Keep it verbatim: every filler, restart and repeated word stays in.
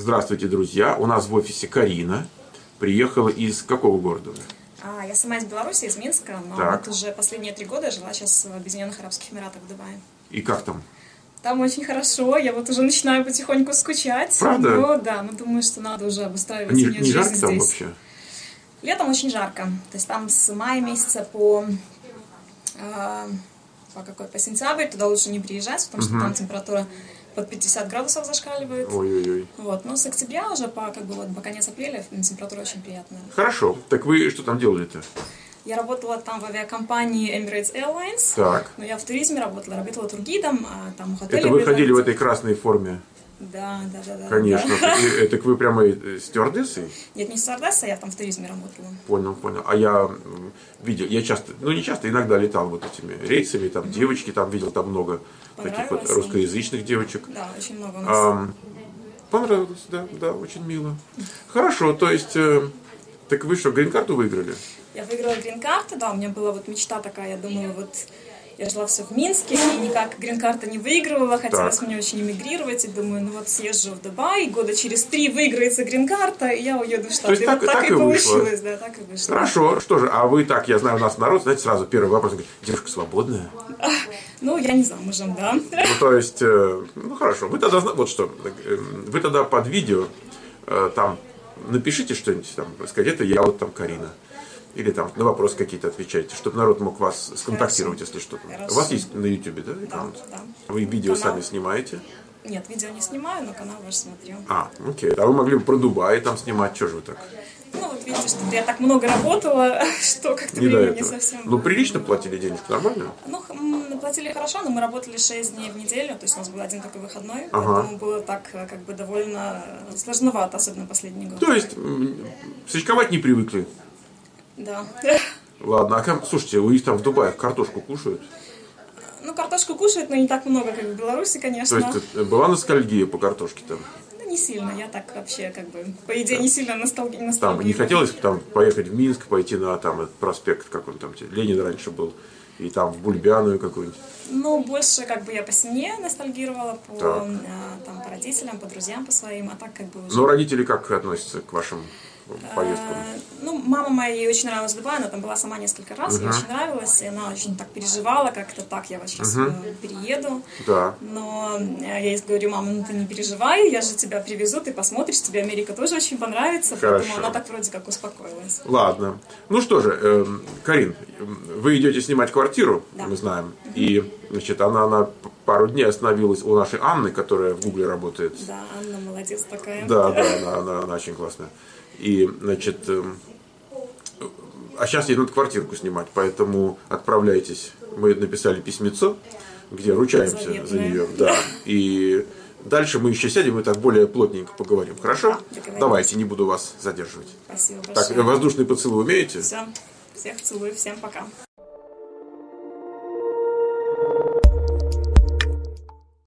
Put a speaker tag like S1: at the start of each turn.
S1: Здравствуйте, друзья. У нас в офисе Карина. Приехала из какого города?
S2: А, я сама из Беларуси, из Минска, но
S1: Так.
S2: вот уже последние три года жила сейчас в Объединенных Арабских Эмиратах, в Дубае.
S1: И как там?
S2: Там очень хорошо, я вот уже начинаю потихоньку скучать.
S1: Правда?
S2: Но, да, но думаю, что надо уже обустраивать
S1: Не,
S2: себе
S1: не жарко
S2: жизнь
S1: там
S2: здесь.
S1: вообще?
S2: Летом очень жарко, то есть там с мая месяца по, э, по какой, по сентябрь туда лучше не приезжать, потому что
S1: Мгм.
S2: там температура под пятьдесят градусов зашкаливает.
S1: Ой-ой-ой.
S2: Вот, но с октября уже по, как бы, вот, по конец апреля температура очень приятная.
S1: Хорошо. Так вы что там делали-то?
S2: Я работала там в авиакомпании Emirates Airlines.
S1: Так.
S2: Но я в туризме работала, работала тургидом, а там в отеле.
S1: Это вы
S2: были
S1: ходили в
S2: работать.
S1: этой красной форме?
S2: Да, да, да, да.
S1: Конечно.
S2: Да.
S1: И- Это вы прямо э, стюардессой?
S2: Нет, не стюардесса, я там в туризме работала.
S1: Понял, понял. А я м, видел, я часто, ну не часто, иногда летал вот этими рейсами, там девочки, там видел там много таких вот
S2: Понравилось?
S1: русскоязычных девочек.
S2: Да, очень много у нас.
S1: Ам, понравилось, да, да, очень мило. Хорошо, то есть, э, так вы что, грин-карту выиграли?
S2: Я выиграла грин-карту, да, у меня была вот мечта такая, я думала, вот я жила все в Минске, и никак грин-карта не выигрывала, хотелось
S1: Так.
S2: мне очень эмигрировать, и думаю, ну вот съезжу в Дубай, года через три выиграется грин-карта, и я уеду в Штаты.
S1: То есть
S2: И
S1: так-
S2: вот так,
S1: так
S2: и
S1: и вышло.
S2: получилось, да, так и вышло.
S1: Хорошо, что же, а вы так, я знаю, у нас народ, знаете, сразу первый вопрос, говорит, девушка свободная?
S2: Ну, я не замужем, да.
S1: Ну, то есть, э, ну хорошо, вы тогда, зна- вот что, э, вы тогда под видео э, там напишите что-нибудь, там, сказать, это я, вот там Карина. Или там на вопросы какие-то отвечайте, чтобы народ мог вас сконтактировать,
S2: Хорошо.
S1: если что-то.
S2: Хорошо.
S1: У вас есть на ютубе, да, аккаунт?
S2: Да, да.
S1: Вы видео
S2: Канал.
S1: сами снимаете?
S2: Нет, видео не снимаю, но канал ваш смотрю.
S1: А, окей. А вы могли бы про Дубай там снимать, что же вы так?
S2: Ну, вот видите, что я так много работала, что как-то
S1: Не до
S2: времени не
S1: этого.
S2: совсем
S1: Ну,
S2: было.
S1: прилично платили денежку, нормально?
S2: Ну, х- м, платили хорошо, но мы работали шесть дней в неделю, то есть у нас был один только выходной,
S1: Ага.
S2: поэтому было так, э, как бы, довольно э, сложновато, особенно последний год.
S1: То есть, м, сочковать не привыкли.
S2: Да.
S1: Ладно, а как, слушайте, у них там в Дубае картошку кушают?
S2: Ну, картошку кушают, но не так много, как в Беларуси,
S1: То
S2: конечно.
S1: есть, э, была ностальгия по картошке там?
S2: Ну, не сильно, я так вообще, как бы, по идее, не сильно носталги...
S1: Там
S2: ностальгию.
S1: не хотелось там поехать в Минск, пойти на там этот проспект, как он там, Ленин раньше был, и там в Бульбяную какую-нибудь.
S2: Ну, больше, как бы, я по семье ностальгировала, по,
S1: Так.
S2: э, там, по родителям, по друзьям, по своим, а так, как бы, уже...
S1: Но родители как относятся к вашим поездкам?
S2: Э, Ну, мама моя, ей очень нравилась Дубай, она там была сама несколько раз, ей очень нравилось, и она очень так переживала, как-то так, я вот сейчас э, перееду.
S1: Да.
S2: Но э, я ей говорю, мама, ну ты не переживай, я же тебя привезу, ты посмотришь, тебе Америка тоже очень понравится,
S1: Хорошо.
S2: поэтому она так вроде как успокоилась.
S1: Ладно. Ну что же, эм, Карин, эм, вы идете снимать квартиру,
S2: Да.
S1: мы знаем. И, значит, она на пару дней остановилась у нашей Анны, которая в Гугле работает.
S2: Да, Анна молодец такая.
S1: Да, да, она, она- она очень классная. И, значит, эм, а сейчас ей надо квартирку снимать, поэтому отправляйтесь. Мы написали письмецо, где ручаемся
S2: Заветное.
S1: за нее. Да. И дальше мы еще сядем и так более плотненько поговорим. Хорошо?
S2: Договорились.
S1: Давайте, не буду вас задерживать.
S2: Спасибо
S1: Так,
S2: большое.
S1: воздушный поцелуй умеете?
S2: Все, всех целую, всем пока.